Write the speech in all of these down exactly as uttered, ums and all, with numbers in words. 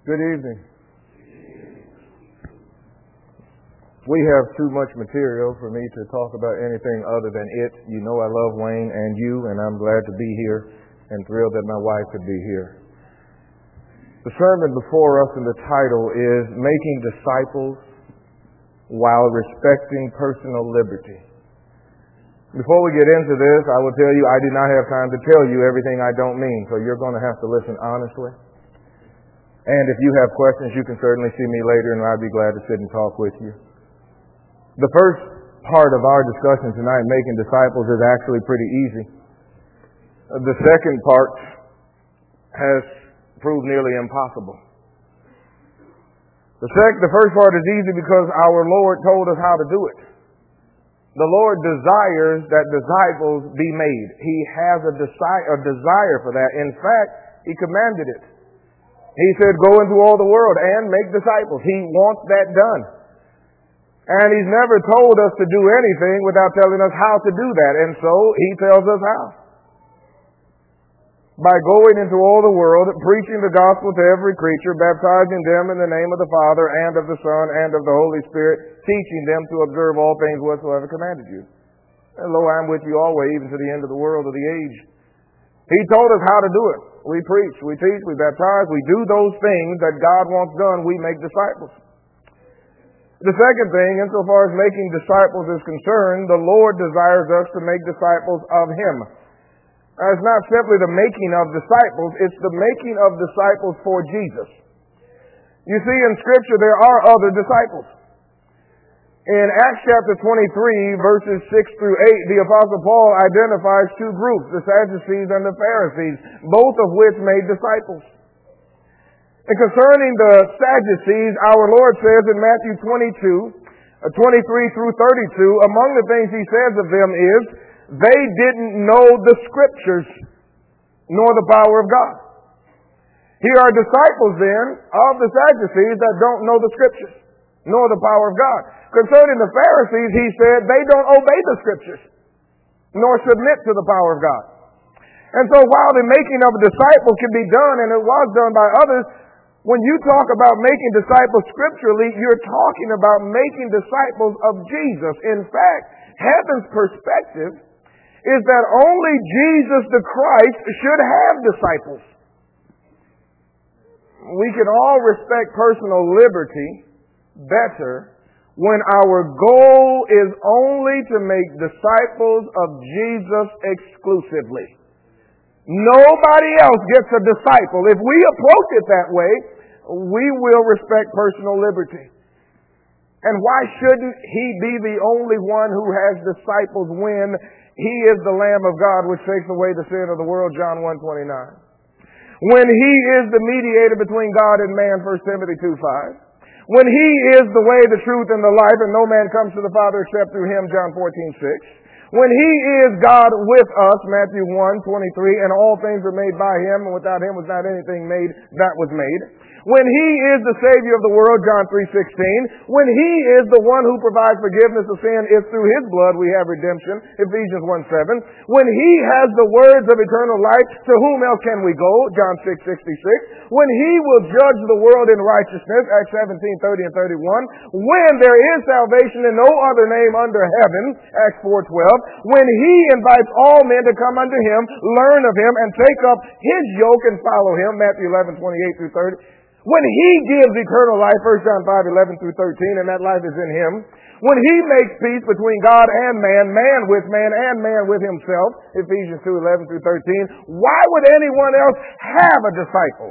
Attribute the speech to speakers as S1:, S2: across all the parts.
S1: Good evening. We have too much material for me to talk about anything other than it. You know I love Wayne and you, and I'm glad to be here and thrilled that my wife could be here. The sermon before us in the title is Making Disciples While Respecting Personal Liberty. Before we get into this, I will tell you I do not have time to tell you everything I don't mean, so you're going to have to listen honestly. And if you have questions, you can certainly see me later, and I'd be glad to sit and talk with you. The first part of our discussion tonight, making disciples, is actually pretty easy. The second part has proved nearly impossible. The, sec- the first part is easy because our Lord told us how to do it. The Lord desires that disciples be made. He has a, desi- a desire for that. In fact, He commanded it. He said, go into all the world and make disciples. He wants that done. And He's never told us to do anything without telling us how to do that. And so He tells us how. By going into all the world, preaching the gospel to every creature, baptizing them in the name of the Father and of the Son and of the Holy Spirit, teaching them to observe all things whatsoever commanded you. And lo, I'm with you always, even to the end of the world of the age. He told us how to do it. We preach, we teach, we baptize, we do those things that God wants done, we make disciples. The second thing, insofar as making disciples is concerned, the Lord desires us to make disciples of Him. Now, it's not simply the making of disciples, it's the making of disciples for Jesus. You see, in Scripture there are other disciples. In Acts chapter twenty-three, verses six through eight, the Apostle Paul identifies two groups, the Sadducees and the Pharisees, both of which made disciples. And concerning the Sadducees, our Lord says in Matthew twenty-two, twenty-three through thirty-two, among the things He says of them is, they didn't know the Scriptures, nor the power of God. Here are disciples then of the Sadducees that don't know the Scriptures, nor the power of God. Concerning the Pharisees, He said they don't obey the Scriptures, nor submit to the power of God. And so while the making of a disciple can be done, and it was done by others, when you talk about making disciples scripturally, you're talking about making disciples of Jesus. In fact, heaven's perspective is that only Jesus the Christ should have disciples. We can all respect personal liberty better when our goal is only to make disciples of Jesus exclusively. Nobody else gets a disciple. If we approach it that way, we will respect personal liberty. And why shouldn't He be the only one who has disciples when He is the Lamb of God which takes away the sin of the world, John one twenty-nine. When He is the mediator between God and man, First Timothy two five. When He is the way, the truth, and the life, and no man comes to the Father except through Him, John fourteen six. When He is God with us, Matthew one twenty-three, and all things are made by Him, and without Him was not anything made that was made. When He is the Savior of the world, John three sixteen. When He is the one who provides forgiveness of sin, is through His blood we have redemption, Ephesians one seven. When He has the words of eternal life, to whom else can we go, John six sixty-six. When He will judge the world in righteousness, Acts seventeen thirty and thirty-one. When there is salvation in no other name under heaven, Acts four twelve. When He invites all men to come unto Him, learn of Him, and take up His yoke and follow Him, Matthew eleven twenty-eight through thirty. When He gives eternal life, First John five eleven through thirteen, and that life is in Him. When He makes peace between God and man, man with man, and man with himself, Ephesians two eleven through thirteen, why would anyone else have a disciple?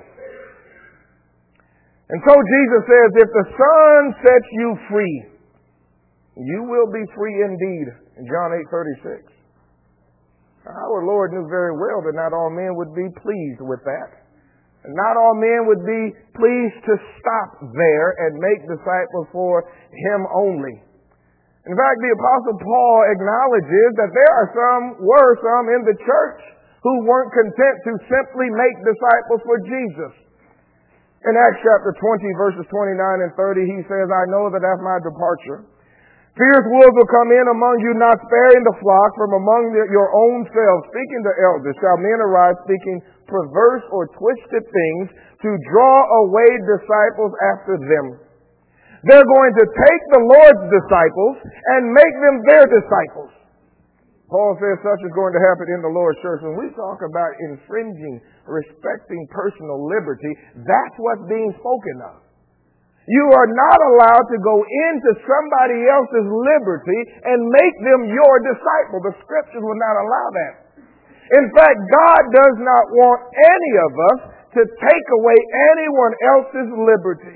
S1: And so Jesus says, if the Son sets you free, you will be free indeed, in John eight thirty-six. Our Lord knew very well that not all men would be pleased with that. And not all men would be pleased to stop there and make disciples for Him only. In fact, the Apostle Paul acknowledges that there are some, were some in the church who weren't content to simply make disciples for Jesus. In Acts chapter twenty, verses twenty-nine and thirty, he says, I know that after my departure, Fierce wolves will come in among you, not sparing the flock. From among your own selves, speaking to elders, shall men arise speaking perverse or twisted things to draw away disciples after them. They're going to take the Lord's disciples and make them their disciples. Paul says such is going to happen in the Lord's church. When we talk about infringing, respecting personal liberty, that's what's being spoken of. You are not allowed to go into somebody else's liberty and make them your disciple. The scriptures will not allow that. In fact, God does not want any of us to take away anyone else's liberty.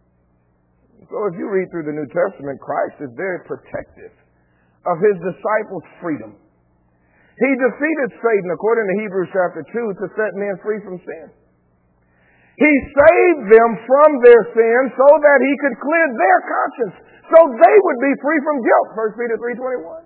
S1: So if you read through the New Testament, Christ is very protective of his disciples' freedom. He defeated Satan, according to Hebrews chapter two, to set men free from sin. He saved them from their sin so that he could cleanse their conscience, so they would be free from guilt, First Peter three twenty-one.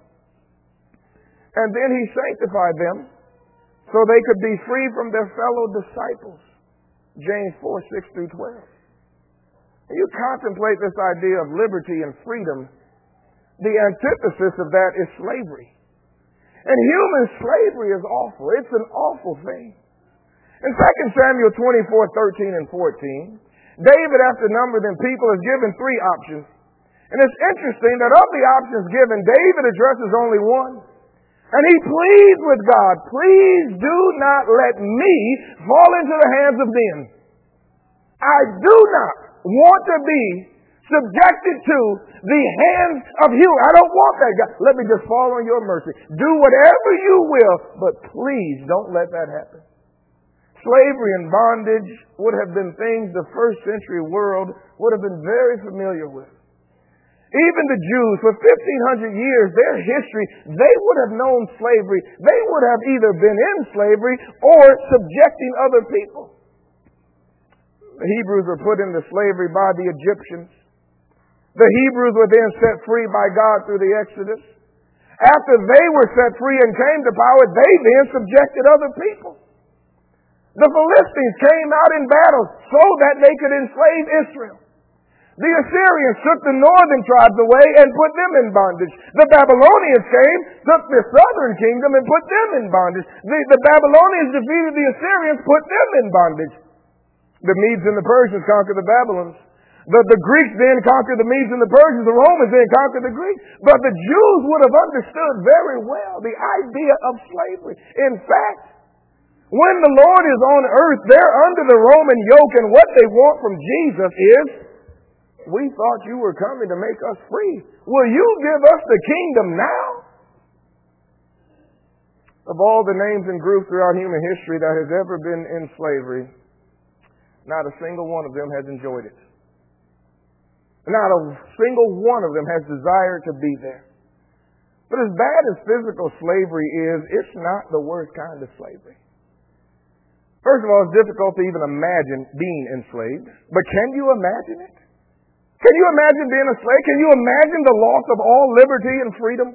S1: And then he sanctified them so they could be free from their fellow disciples, James four six through twelve. And you contemplate this idea of liberty and freedom, the antithesis of that is slavery. And human slavery is awful. It's an awful thing. In Second Samuel twenty-four, thirteen and fourteen, David, after numbering people, is given three options. And it's interesting that of the options given, David addresses only one. And he pleads with God, please do not let me fall into the hands of men. I do not want to be subjected to the hands of you. I don't want that, God. Let me just fall on your mercy. Do whatever you will, but please don't let that happen. Slavery and bondage would have been things the first century world would have been very familiar with. Even the Jews, for fifteen hundred years, their history, they would have known slavery. They would have either been in slavery or subjecting other people. The Hebrews were put into slavery by the Egyptians. The Hebrews were then set free by God through the Exodus. After they were set free and came to power, they then subjected other people. The Philistines came out in battle so that they could enslave Israel. The Assyrians took the northern tribes away and put them in bondage. The Babylonians came, took the southern kingdom and put them in bondage. The, the Babylonians defeated the Assyrians, put them in bondage. The Medes and the Persians conquered the Babylons. The, the Greeks then conquered the Medes and the Persians. The Romans then conquered the Greeks. But the Jews would have understood very well the idea of slavery. In fact, when the Lord is on earth, they're under the Roman yoke, and what they want from Jesus is, we thought you were coming to make us free. Will you give us the kingdom now? Of all the names and groups throughout human history that has ever been in slavery, not a single one of them has enjoyed it. Not a single one of them has desired to be there. But as bad as physical slavery is, it's not the worst kind of slavery. First of all, it's difficult to even imagine being enslaved. But can you imagine it? Can you imagine being a slave? Can you imagine the loss of all liberty and freedom?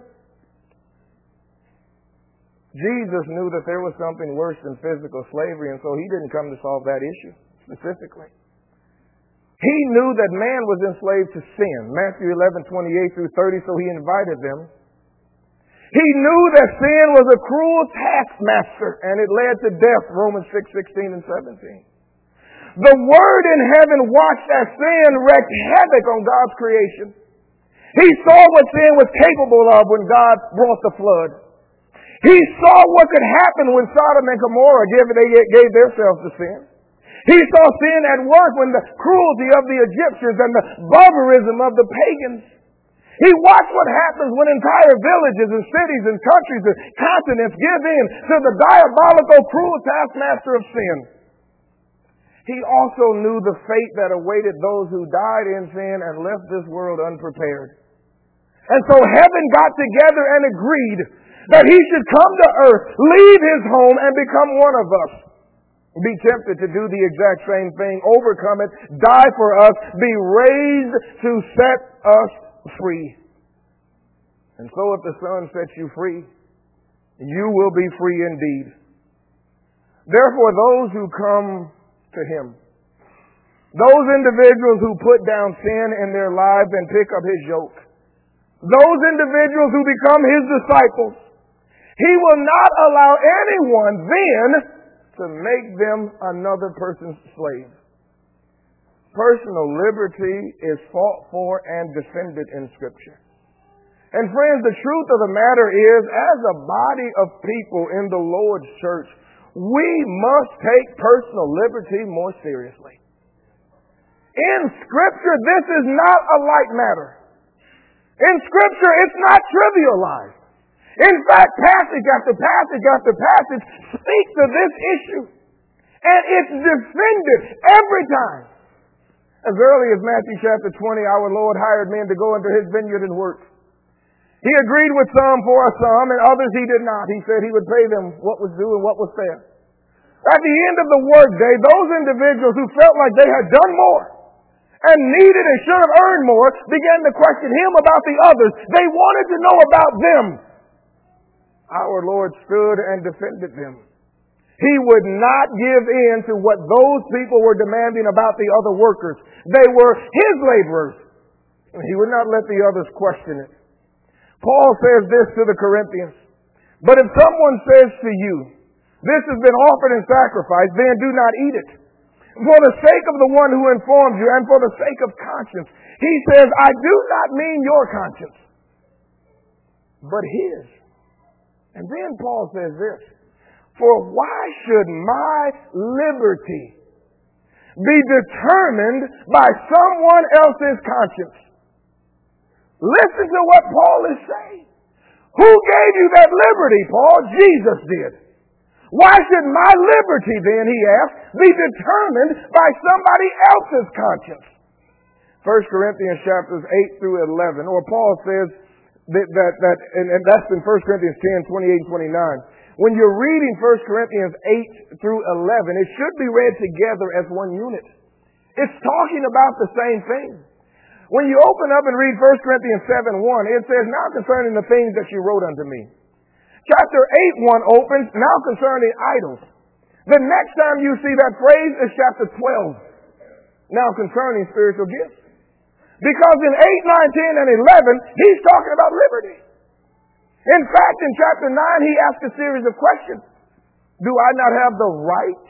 S1: Jesus knew that there was something worse than physical slavery, and so he didn't come to solve that issue specifically. He knew that man was enslaved to sin, Matthew eleven, twenty-eight through thirty, so he invited them. He knew that sin was a cruel taskmaster, and it led to death, Romans six, sixteen and seventeen. The Word in heaven watched as sin wreaked havoc on God's creation. He saw what sin was capable of when God brought the flood. He saw what could happen when Sodom and Gomorrah gave, they gave themselves to sin. He saw sin at work when the cruelty of the Egyptians and the barbarism of the pagans. He watched what happens when entire villages and cities and countries and continents give in to the diabolical, cruel taskmaster of sin. He also knew the fate that awaited those who died in sin and left this world unprepared. And so heaven got together and agreed that he should come to earth, leave his home, and become one of us. Be tempted to do the exact same thing, overcome it, die for us, be raised to set us free. And so if the Son sets you free, you will be free indeed. Therefore, those who come to him, those individuals who put down sin in their lives and pick up his yoke, those individuals who become his disciples, he will not allow anyone then to make them another person's slave. Personal liberty is fought for and defended in Scripture. And friends, the truth of the matter is, as a body of people in the Lord's church, we must take personal liberty more seriously. In Scripture, this is not a light matter. In Scripture, it's not trivialized. In fact, passage after passage after passage speaks of this issue. And it's defended every time. As early as Matthew chapter twenty, our Lord hired men to go into his vineyard and work. He agreed with some for a sum, and others he did not. He said he would pay them what was due and what was fair. At the end of the workday, those individuals who felt like they had done more and needed and should have earned more began to question him about the others. They wanted to know about them. Our Lord stood and defended them. He would not give in to what those people were demanding about the other workers. They were his laborers. And he would not let the others question it. Paul says this to the Corinthians. But if someone says to you, this has been offered in sacrifice, then do not eat it. For the sake of the one who informs you and for the sake of conscience. He says, I do not mean your conscience, but his. And then Paul says this. For why should my liberty be determined by someone else's conscience? Listen to what Paul is saying. Who gave you that liberty, Paul? Jesus did. Why should my liberty then, he asked, be determined by somebody else's conscience? First Corinthians chapters eight through eleven, or Paul says that, that, that and, and that's in First Corinthians ten, twenty-eight and twenty-nine. When you're reading First Corinthians eight through eleven, it should be read together as one unit. It's talking about the same thing. When you open up and read First Corinthians seven one, it says, now concerning the things that you wrote unto me. Chapter eight one opens, now concerning idols. The next time you see that phrase is chapter twelve, now concerning spiritual gifts. Because in eight, nine, ten, and eleven, he's talking about liberty. In fact, in chapter nine, he asks a series of questions. Do I not have the right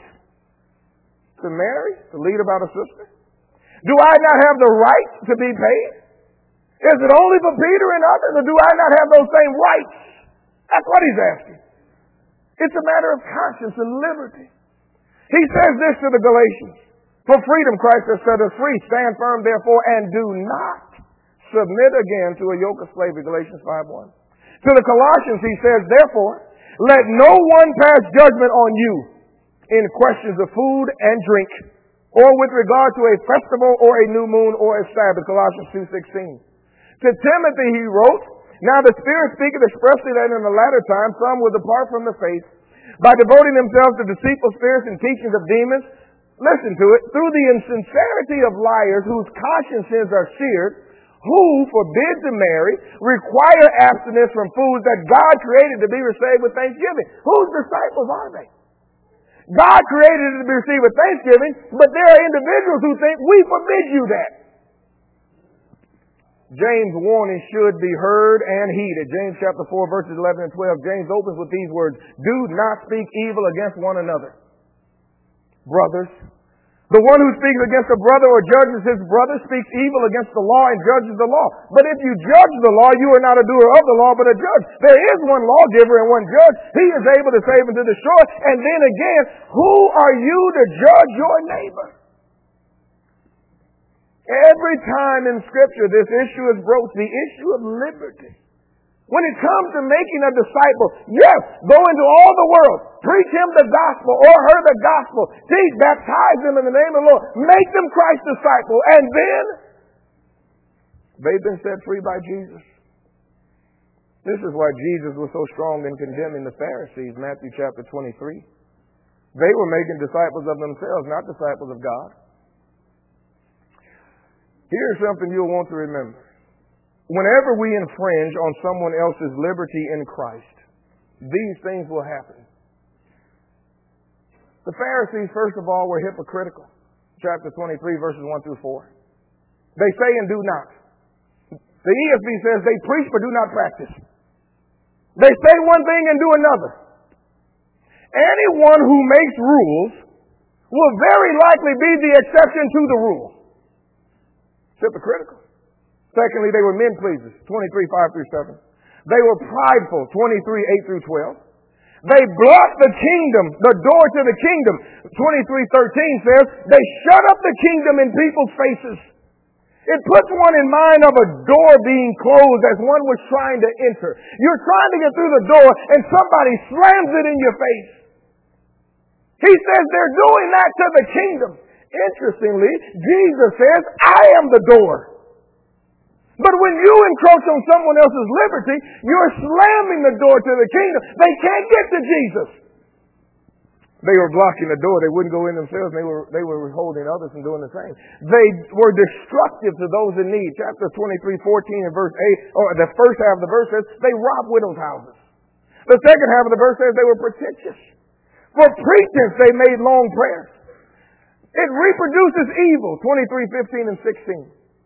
S1: to marry, to lead about a sister? Do I not have the right to be paid? Is it only for Peter and others, or do I not have those same rights? That's what he's asking. It's a matter of conscience and liberty. He says this to the Galatians. For freedom Christ has set us free. Stand firm, therefore, and do not submit again to a yoke of slavery. Galatians five one. To the Colossians, he says, therefore, let no one pass judgment on you in questions of food and drink, or with regard to a festival or a new moon or a Sabbath. Colossians two sixteen. To Timothy he wrote, now the Spirit speaketh expressly that in the latter time some will depart from the faith by devoting themselves to deceitful spirits and teachings of demons. Listen to it. Through the insincerity of liars whose consciences are seared, who forbid to marry, require abstinence from foods that God created to be received with thanksgiving. Whose disciples are they? God created it to be received with thanksgiving, but there are individuals who think we forbid you that. James' warning should be heard and heeded. James chapter four, verses eleven and twelve. James opens with these words, do not speak evil against one another. Brothers, the one who speaks against a brother or judges his brother speaks evil against the law and judges the law. But if you judge the law, you are not a doer of the law, but a judge. There is one lawgiver and one judge. He is able to save and to destroy. And then again, who are you to judge your neighbor? Every time in Scripture this issue is broached, the issue of liberty. When it comes to making a disciple, yes, go into all the world, preach him the gospel or her the gospel, teach, baptize them in the name of the Lord, make them Christ's disciple, and then they've been set free by Jesus. This is why Jesus was so strong in condemning the Pharisees, Matthew chapter twenty-three. They were making disciples of themselves, not disciples of God. Here's something you'll want to remember. Whenever we infringe on someone else's liberty in Christ, these things will happen. The Pharisees, first of all, were hypocritical. Chapter twenty-three, verses one through four. They say and do not. The E S V says they preach but do not practice. They say one thing and do another. Anyone who makes rules will very likely be the exception to the rule. It's hypocritical. Secondly, they were men pleasers, twenty-three, five through seven. They were prideful, twenty-three, eight through twelve. They blocked the kingdom, the door to the kingdom. twenty-three, thirteen says they shut up the kingdom in people's faces. It puts one in mind of a door being closed as one was trying to enter. You're trying to get through the door and somebody slams it in your face. He says they're doing that to the kingdom. Interestingly, Jesus says, I am the door. But when you encroach on someone else's liberty, you're slamming the door to the kingdom. They can't get to Jesus. They were blocking the door. They wouldn't go in themselves. They were, they were holding others from doing the same. They were destructive to those in need. Chapter twenty-three, fourteen and verse eight, or the first half of the verse says, they robbed widows' houses. The second half of the verse says they were pretentious. For pretense, they made long prayers. It reproduces evil, twenty-three, fifteen, and sixteen.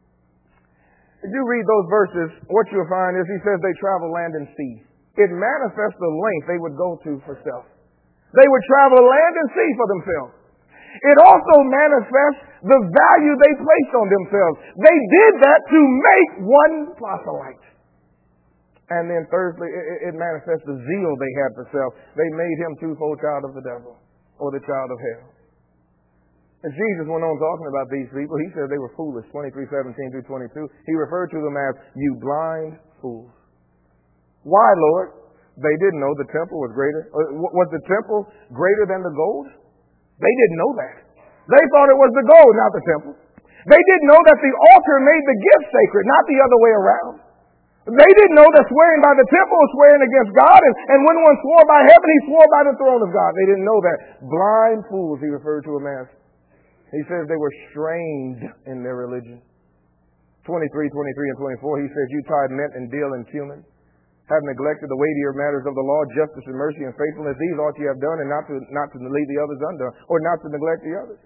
S1: If you read those verses, what you'll find is he says they travel land and sea. It manifests the length they would go to for self. They would travel land and sea for themselves. It also manifests the value they placed on themselves. They did that to make one proselyte. And then thirdly, it, it manifests the zeal they had for self. They made him twofold child of the devil, or the child of hell. And Jesus went on talking about these people. He said they were foolish, twenty-three, seventeen through twenty-two. He referred to them as, you blind fools. Why, Lord? They didn't know the temple was greater. Was the temple greater than the gold? They didn't know that. They thought it was the gold, not the temple. They didn't know that the altar made the gift sacred, not the other way around. They didn't know that swearing by the temple was swearing against God, and, and when one swore by heaven, he swore by the throne of God. They didn't know that. Blind fools, he referred to them as. He says they were strained in their religion. twenty-three, twenty-three, and twenty-four, he says, you tithe mint and dill and cumin, have neglected the weightier matters of the law, justice and mercy and faithfulness. These ought ye have done, and not to, not to leave the others undone, or not to neglect the others.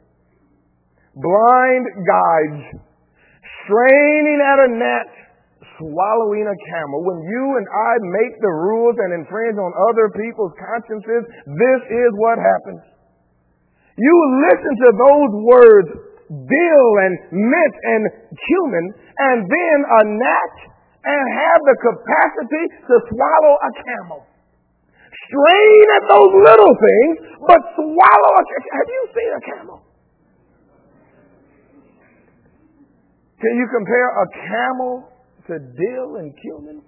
S1: Blind guides, straining at a gnat, swallowing a camel. When you and I make the rules and infringe on other people's consciences, this is what happens. You listen to those words, dill and mint and cumin, and then a gnat, and have the capacity to swallow a camel. Strain at those little things, but swallow a camel. Have you seen a camel? Can you compare a camel to dill and cumin?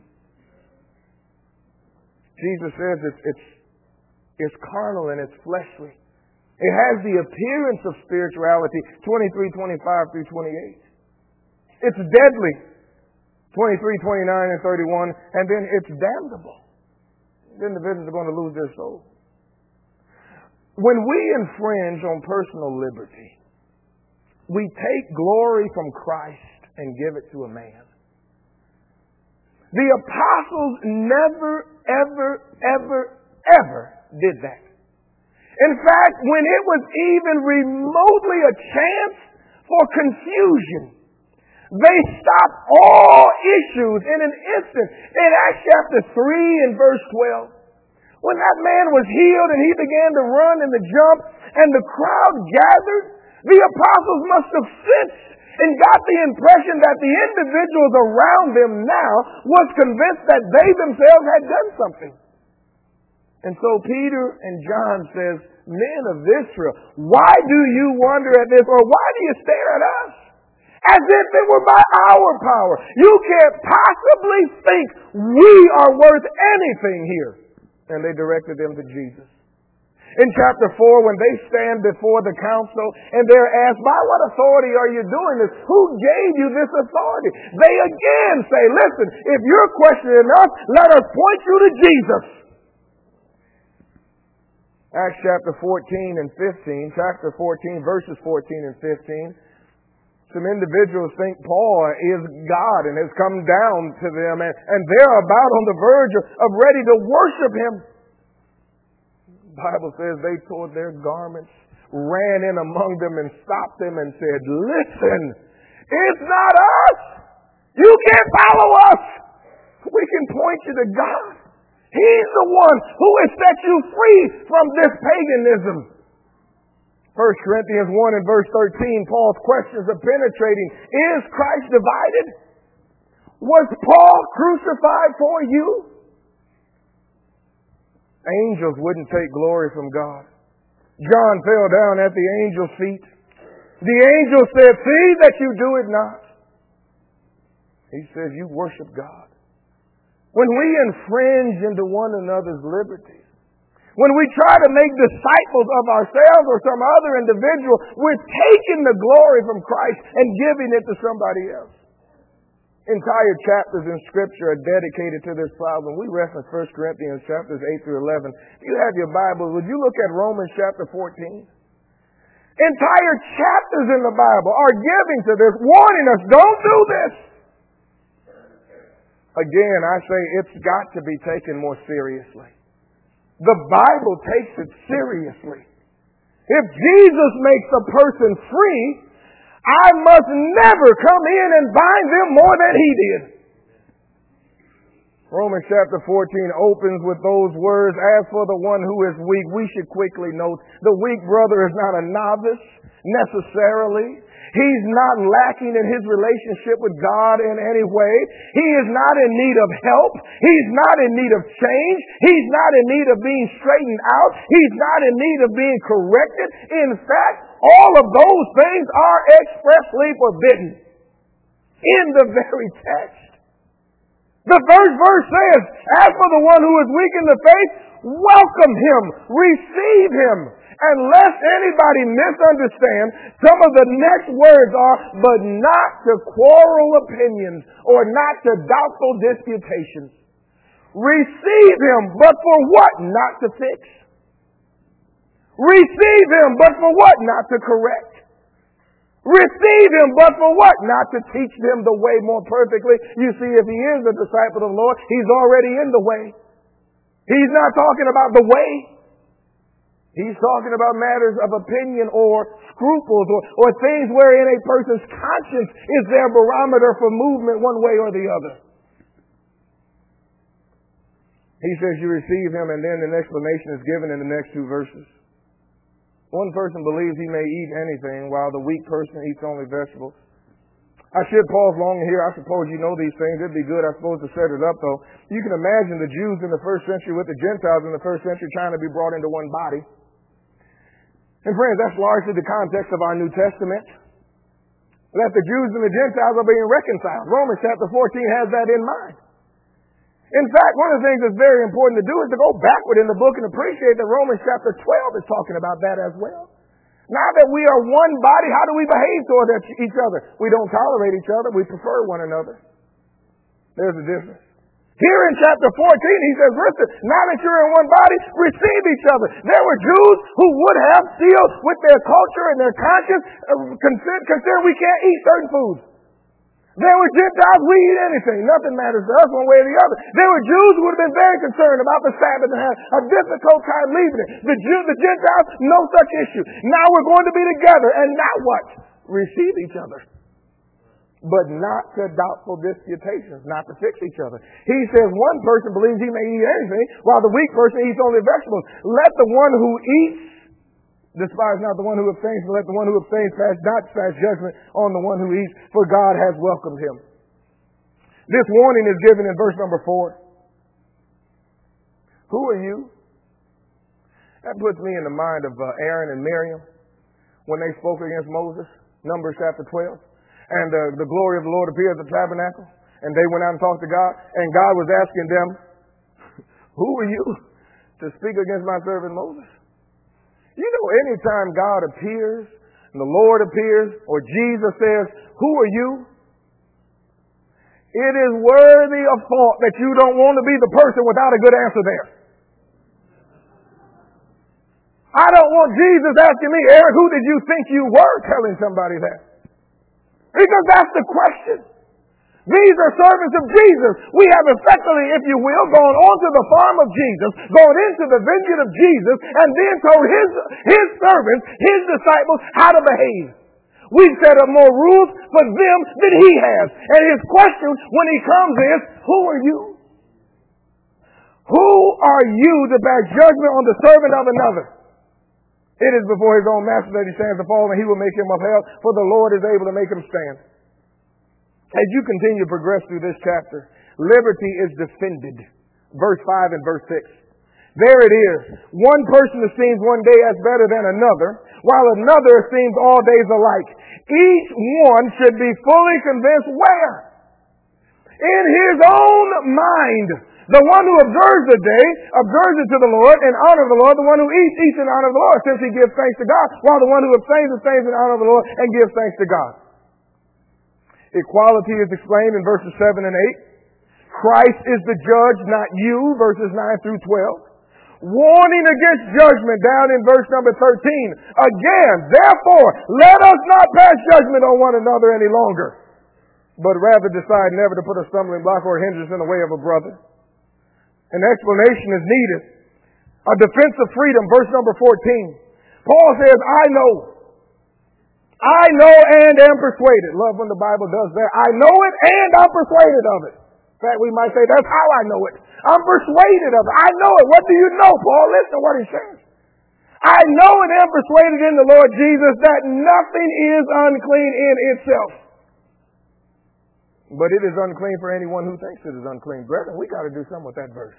S1: Jesus says it's, it's, it's carnal and it's fleshly. It has the appearance of spirituality, twenty-three, twenty-five through twenty-eight. It's deadly, twenty-three, twenty-nine, and thirty-one, and then it's damnable. The individuals are going to lose their soul. When we infringe on personal liberty, we take glory from Christ and give it to a man. The apostles never, ever, ever, ever did that. In fact, when it was even remotely a chance for confusion, they stopped all issues in an instant. In Acts chapter three and verse twelve, when that man was healed and he began to run and to jump and the crowd gathered, the apostles must have sensed and got the impression that the individuals around them now was convinced that they themselves had done something. And so Peter and John says, men of Israel, why do you wonder at this, or why do you stare at us? As if it were by our power. You can't possibly think we are worth anything here. And they directed them to Jesus. In chapter four, when they stand before the council and they're asked, by what authority are you doing this? Who gave you this authority? They again say, listen, if you're questioning us, let us point you to Jesus. Acts chapter fourteen and fifteen, chapter fourteen, verses fourteen and fifteen. Some individuals think Paul is God and has come down to them, and, and they're about on the verge of, of ready to worship him. The Bible says they tore their garments, ran in among them and stopped them and said, listen, it's not us. You can't follow us. We can point you to God. He's the one who has set you free from this paganism. First Corinthians one and verse thirteen, Paul's questions are penetrating. Is Christ divided? Was Paul crucified for you? Angels wouldn't take glory from God. John fell down at the angel's feet. The angel said, see that you do it not. He says, you worship God. When we infringe into one another's liberties, when we try to make disciples of ourselves or some other individual, we're taking the glory from Christ and giving it to somebody else. Entire chapters in Scripture are dedicated to this problem. We reference First Corinthians chapters eight through eleven. If you have your Bible, would you look at Romans chapter fourteen? Entire chapters in the Bible are giving to this, warning us, don't do this. Again, I say it's got to be taken more seriously. The Bible takes it seriously. If Jesus makes a person free, I must never come in and bind them more than he did. Romans chapter fourteen opens with those words, as for the one who is weak, we should quickly note, the weak brother is not a novice necessarily. He's not lacking in his relationship with God in any way. He is not in need of help. He's not in need of change. He's not in need of being straightened out. He's not in need of being corrected. In fact, all of those things are expressly forbidden in the very text. The first verse says, as for the one who is weak in the faith, welcome him, receive him. And lest anybody misunderstand, some of the next words are, but not to quarrel opinions or not to doubtful disputations. Receive him, but for what? Not to fix. Receive him, but for what? Not to correct. Receive him, but for what? Not to teach them the way more perfectly. You see, if he is a disciple of the Lord, he's already in the way. He's not talking about the way. He's talking about matters of opinion or scruples or, or things wherein a person's conscience is their barometer for movement one way or the other. He says you receive him, and then an explanation is given in the next two verses. One person believes he may eat anything, while the weak person eats only vegetables. I should pause long here. I suppose you know these things. It'd be good, I suppose, to set it up, though. You can imagine the Jews in the first century with the Gentiles in the first century trying to be brought into one body. And friends, that's largely the context of our New Testament. That the Jews and the Gentiles are being reconciled. Romans chapter fourteen has that in mind. In fact, one of the things that's very important to do is to go backward in the book and appreciate that Romans chapter twelve is talking about that as well. Now that we are one body, how do we behave toward each other? We don't tolerate each other. We prefer one another. There's a difference. Here in chapter fourteen, he says, listen, now that you're in one body, receive each other. There were Jews who would have still, with their culture and their conscience, consider, consider we can't eat certain foods. There were Gentiles, we eat anything. Nothing matters to us one way or the other. There were Jews who would have been very concerned about the Sabbath and had a difficult time leaving it. The, Jew, the Gentiles, no such issue. Now we're going to be together, and now what? Receive each other. But not to doubtful disputations, not to fix each other. He says one person believes he may eat anything, while the weak person eats only vegetables. Let the one who eats despise not the one who abstains, but let the one who abstains pass not pass judgment on the one who eats, for God has welcomed him. This warning is given in verse number four. Who are you? That puts me in the mind of uh, Aaron and Miriam when they spoke against Moses, Numbers chapter twelve. And uh, the glory of the Lord appeared at the tabernacle. And they went out and talked to God. And God was asking them, who are you to speak against my servant Moses? You know, anytime God appears, and the Lord appears, or Jesus says, who are you? It is worthy of thought that you don't want to be the person without a good answer there. I don't want Jesus asking me, Eric, who did you think you were, telling somebody that? Because that's the question. These are servants of Jesus. We have effectively, if you will, gone onto the farm of Jesus, gone into the vineyard of Jesus, and then told his, his servants, his disciples, how to behave. We've set up more rules for them than he has. And his question when he comes is, who are you? Who are you to pass judgment on the servant of another? It is before his own master that he stands to fall, and he will make him upheld, for the Lord is able to make him stand. As you continue to progress through this chapter, liberty is defended. Verse five and verse six. There it is. One person esteems one day as better than another, while another esteems all days alike. Each one should be fully convinced where? In his own mind. The one who observes the day, observes it to the Lord and honor the Lord. The one who eats, eats in honor of the Lord, since he gives thanks to God. While the one who abstains, abstains in honor of the Lord and gives thanks to God. Equality is explained in verses seven and eight. Christ is the judge, not you, verses nine through twelve. Warning against judgment down in verse number thirteen. Again, therefore, let us not pass judgment on one another any longer, but rather decide never to put a stumbling block or a hindrance in the way of a brother. An explanation is needed. A defense of freedom, verse number fourteen. Paul says, I know. I know and am persuaded. Love when the Bible does that. I know it and I'm persuaded of it. In fact, we might say, that's how I know it. I'm persuaded of it. I know it. What do you know, Paul? Listen to what he says. I know and am persuaded in the Lord Jesus that nothing is unclean in itself. But it is unclean for anyone who thinks it is unclean. Brethren, we got to do something with that verse.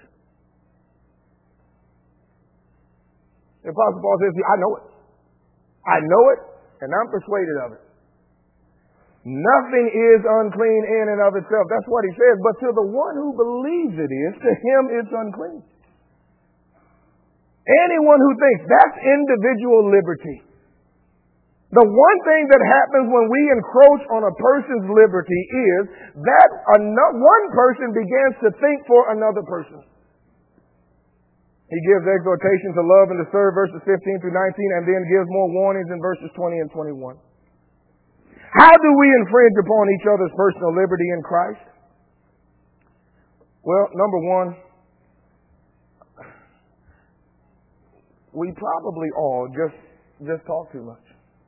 S1: The Apostle Paul says, I know it. I know it, and I'm persuaded of it. Nothing is unclean in and of itself. That's what he says. But to the one who believes it is, to him it's unclean. Anyone who thinks, that's individual liberty. The one thing that happens when we encroach on a person's liberty is that one person begins to think for another person. He gives exhortation to love and to serve, verses fifteen through nineteen, and then gives more warnings in verses twenty and twenty-one. How do we infringe upon each other's personal liberty in Christ? Well, number one, we probably all just, just talk too much.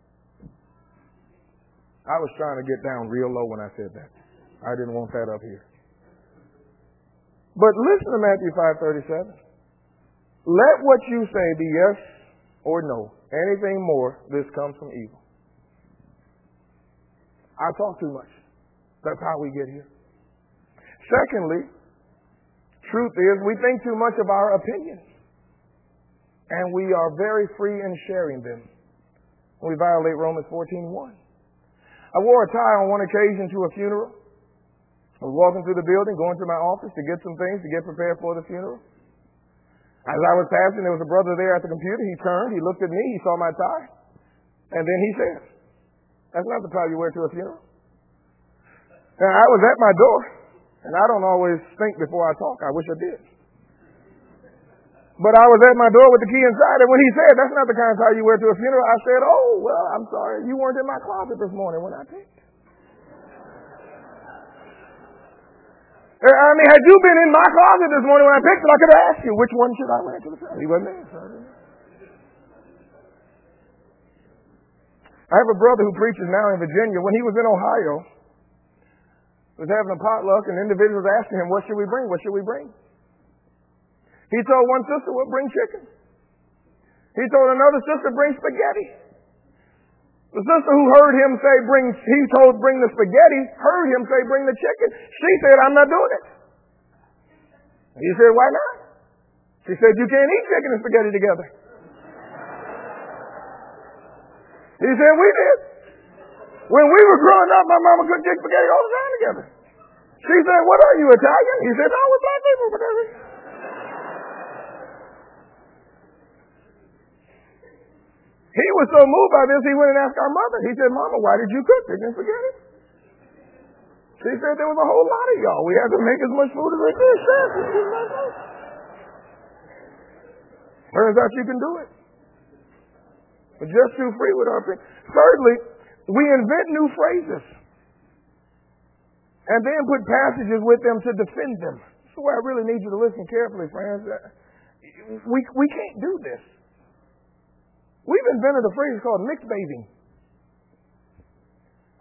S1: I was trying to get down real low when I said that. I didn't want that up here. But listen to Matthew five thirty-seven. Let what you say be yes or no. Anything more, this comes from evil. I talk too much. That's how we get here. Secondly, truth is we think too much of our opinions. And we are very free in sharing them. We violate Romans fourteen one. I wore a tie on one occasion to a funeral. I was walking through the building, going to my office to get some things to get prepared for the funeral. As I was passing, there was a brother there at the computer. He turned, he looked at me, he saw my tie, and then he said, that's not the tie you wear to a funeral. Now, I was at my door, and I don't always think before I talk. I wish I did. But I was at my door with the key inside, and when he said, that's not the kind of tie you wear to a funeral, I said, oh, well, I'm sorry. You weren't in my closet this morning when I picked. I mean, had you been in my closet this morning when I picked it, I could have asked you, which one should I wear to the funeral? He wasn't there, so I didn't. I have a brother who preaches now in Virginia. When he was in Ohio, he was having a potluck, and individuals asking him, what should we bring? What should we bring? He told one sister, well, bring chicken. He told another sister, bring spaghetti. The sister who heard him say, bring, he told, bring the spaghetti, heard him say, bring the chicken. She said, I'm not doing it. He said, why not? She said, you can't eat chicken and spaghetti together. He said, we did. When we were growing up, my mama cooked chicken spaghetti all the time together. She said, what are you, Italian? He said, no, we're black people, whatever. He was so moved by this, he went and asked our mother. He said, Mama, why did you cook chicken and spaghetti? She said, there was a whole lot of y'all. We had to make as much food as we could. Turns out you can do it. We're just too free with our opinion. Thirdly, we invent new phrases and then put passages with them to defend them. That's why I really need you to listen carefully, friends. We, we can't do this. We've invented a phrase called mixed bathing.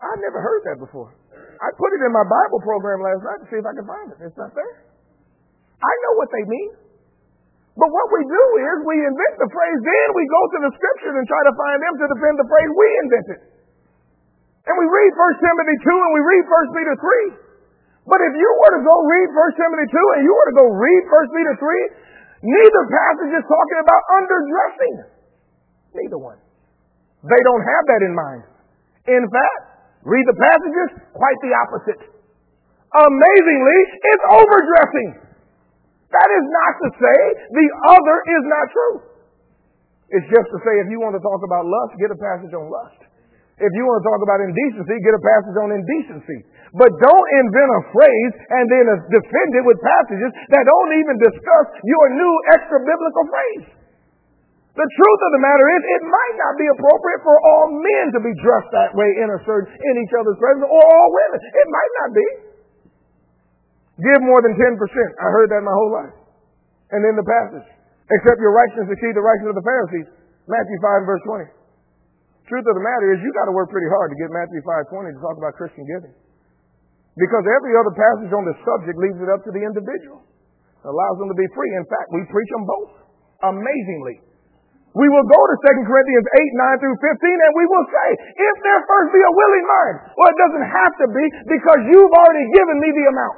S1: I never heard that before. I put it in my Bible program last night to see if I could find it. It's not there. I know what they mean. But what we do is we invent the phrase, then we go to the scriptures and try to find them to defend the phrase we invented. And we read First Timothy two and we read First Peter three. But if you were to go read First Timothy two and you were to go read First Peter three, neither passage is talking about underdressing. Neither one. They don't have that in mind. In fact, read the passages, quite the opposite. Amazingly, it's overdressing. That is not to say the other is not true. It's just to say if you want to talk about lust, get a passage on lust. If you want to talk about indecency, get a passage on indecency. But don't invent a phrase and then defend it with passages that don't even discuss your new extra biblical phrase. The truth of the matter is it might not be appropriate for all men to be dressed that way in a certain in each other's presence, or all women. It might not be. Give more than ten percent. I heard that my whole life. And then the passage. Except your righteousness exceed the righteousness of the Pharisees. Matthew five verse twenty. Truth of the matter is you got to work pretty hard to get Matthew five twenty to talk about Christian giving. Because every other passage on the subject leaves it up to the individual. It allows them to be free. In fact, we preach them both. Amazingly. We will go to Second Corinthians eight, nine through fifteen, and we will say, if there first be a willing mind. Well, it doesn't have to be because you've already given me the amount.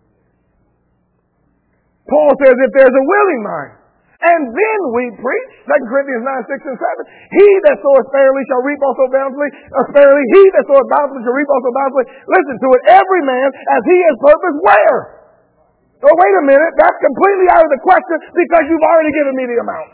S1: Paul says if there's a willing mind. And then we preach, Second Corinthians nine, six, and seven. He that soweth sparingly shall reap also bountifully. Uh, sparingly, he that soweth bountifully shall reap also bountifully. Listen to it, every man as he has purpose where? Oh, wait a minute, that's completely out of the question because you've already given me the amount.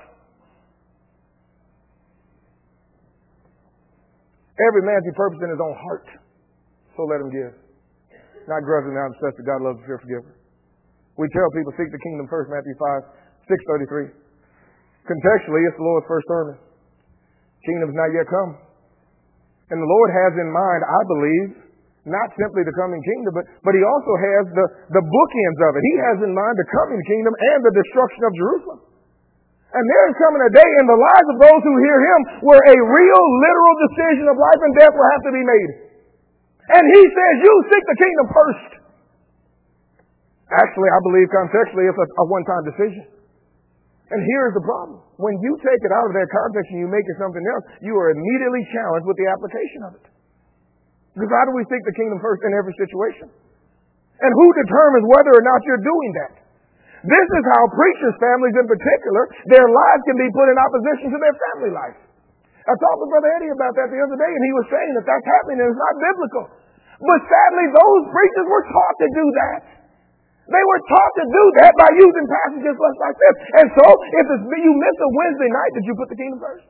S1: Every man to purpose in his own heart, so let him give. Not grudging, not obsessed, God loves a fear forgiver. We tell people, seek the kingdom first, Matthew five, six thirty-three. Contextually, it's the Lord's first sermon. Kingdom's not yet come. And the Lord has in mind, I believe, not simply the coming kingdom, but, but he also has the, the bookends of it. He has in mind the coming kingdom and the destruction of Jerusalem. And there is coming a day in the lives of those who hear him where a real, literal decision of life and death will have to be made. And he says, you seek the kingdom first. Actually, I believe contextually it's a, a one-time decision. And here's the problem. When you take it out of that context and you make it something else, you are immediately challenged with the application of it. Because how do we seek the kingdom first in every situation? And who determines whether or not you're doing that? This is how preachers' families in particular, their lives can be put in opposition to their family life. I talked with Brother Eddie about that the other day, and he was saying that that's happening and it's not biblical. But sadly, those preachers were taught to do that. They were taught to do that by using passages like this. And so, if it's, you miss a Wednesday night, did you put the kingdom first?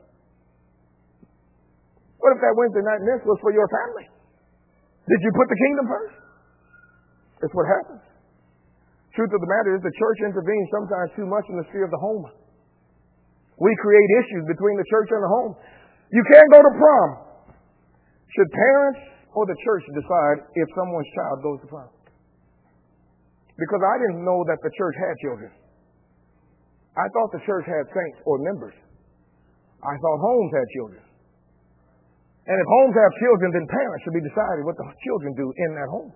S1: What if that Wednesday night miss was for your family? Did you put the kingdom first? That's what happens. Truth of the matter is the church intervenes sometimes too much in the sphere of the home. We create issues between the church and the home. You can't go to prom. Should parents or the church decide if someone's child goes to prom? Because I didn't know that the church had children. I thought the church had saints or members. I thought homes had children. And if homes have children, then parents should be deciding what the children do in that home.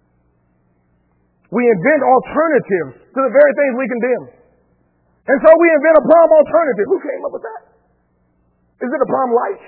S1: We invent alternatives to the very things we condemn. And so we invent a prom alternative. Who came up with that? Is it a prom light?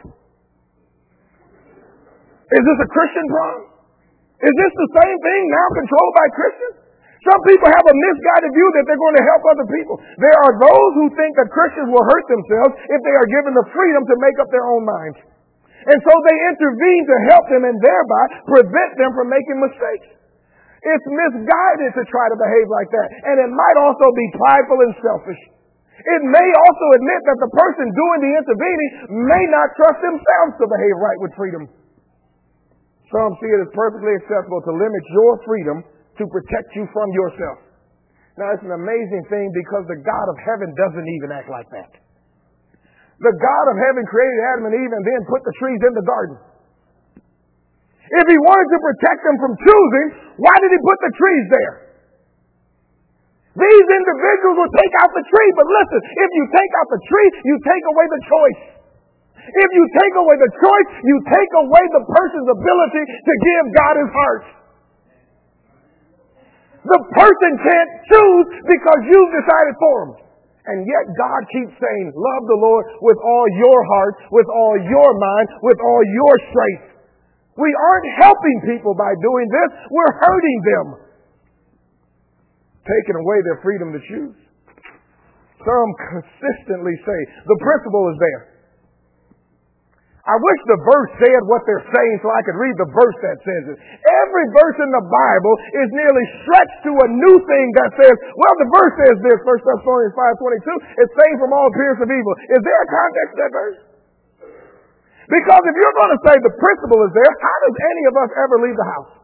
S1: Is this a Christian prom? Is this the same thing now controlled by Christians? Some people have a misguided view that they're going to help other people. There are those who think that Christians will hurt themselves if they are given the freedom to make up their own minds. And so they intervene to help them and thereby prevent them from making mistakes. It's misguided to try to behave like that. And it might also be prideful and selfish. It may also admit that the person doing the intervening may not trust themselves to behave right with freedom. Some see it as perfectly acceptable to limit your freedom to protect you from yourself. Now, it's an amazing thing because the God of heaven doesn't even act like that. The God of heaven created Adam and Eve and then put the trees in the garden. If he wanted to protect them from choosing, why did he put the trees there? These individuals will take out the tree, but listen, if you take out the tree, you take away the choice. If you take away the choice, you take away the person's ability to give God his heart. The person can't choose because you've decided for him. And yet God keeps saying, love the Lord with all your heart, with all your mind, with all your strength. We aren't helping people by doing this. We're hurting them. Taking away their freedom to choose. Some consistently say, the principle is there. I wish the verse said what they're saying so I could read the verse that says it. Every verse in the Bible is nearly stretched to a new thing that says, well, the verse says this, First Thessalonians five twenty-two, it's saved from all appearance of evil. Is there a context to that verse? Because if you're going to say the principle is there, how does any of us ever leave the house?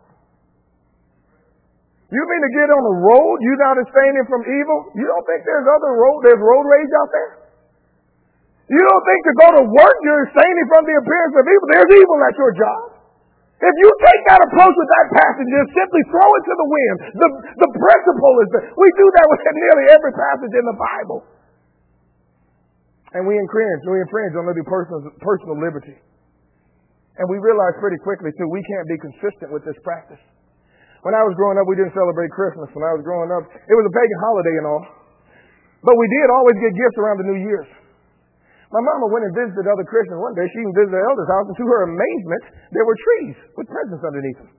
S1: You mean to get on the road, you're not abstaining from evil? You don't think there's other road, there's road rage out there? You don't think to go to work, you're abstaining from the appearance of evil? There's evil at your job. If you take that approach with that passage, just simply throw it to the wind. The, the principle is that we do that with nearly every passage in the Bible. And we infringe, we infringe on the personal, personal liberty. And we realize pretty quickly, too, we can't be consistent with this practice. When I was growing up, we didn't celebrate Christmas. When I was growing up, it was a pagan holiday and all. But we did always get gifts around the New Year's. My mama went and visited other Christians one day. She even visited the elder's house, and to her amazement, there were trees with presents underneath them.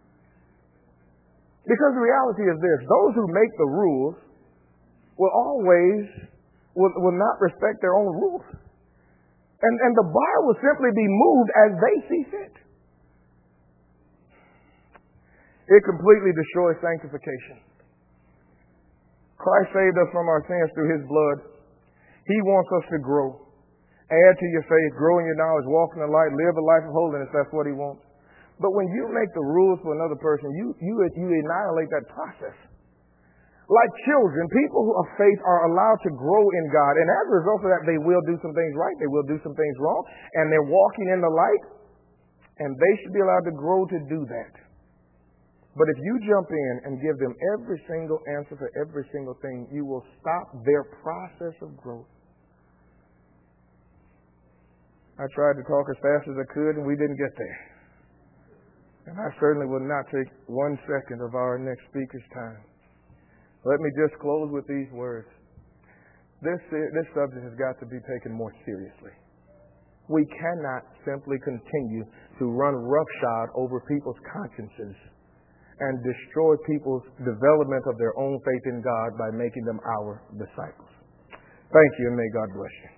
S1: Because the reality is this, those who make the rules will always, will, will not respect their own rules. And, and the bar will simply be moved as they see fit. It completely destroys sanctification. Christ saved us from our sins through his blood. He wants us to grow. Add to your faith, grow in your knowledge, walk in the light, live a life of holiness. That's what he wants. But when you make the rules for another person, you, you, you annihilate that process. Like children, people who of faith are allowed to grow in God. And as a result of that, they will do some things right. They will do some things wrong. And they're walking in the light. And they should be allowed to grow to do that. But if you jump in and give them every single answer for every single thing, you will stop their process of growth. I tried to talk as fast as I could, and we didn't get there. And I certainly will not take one second of our next speaker's time. Let me just close with these words. This, this subject has got to be taken more seriously. We cannot simply continue to run roughshod over people's consciences and destroy people's development of their own faith in God by making them our disciples. Thank you, and may God bless you.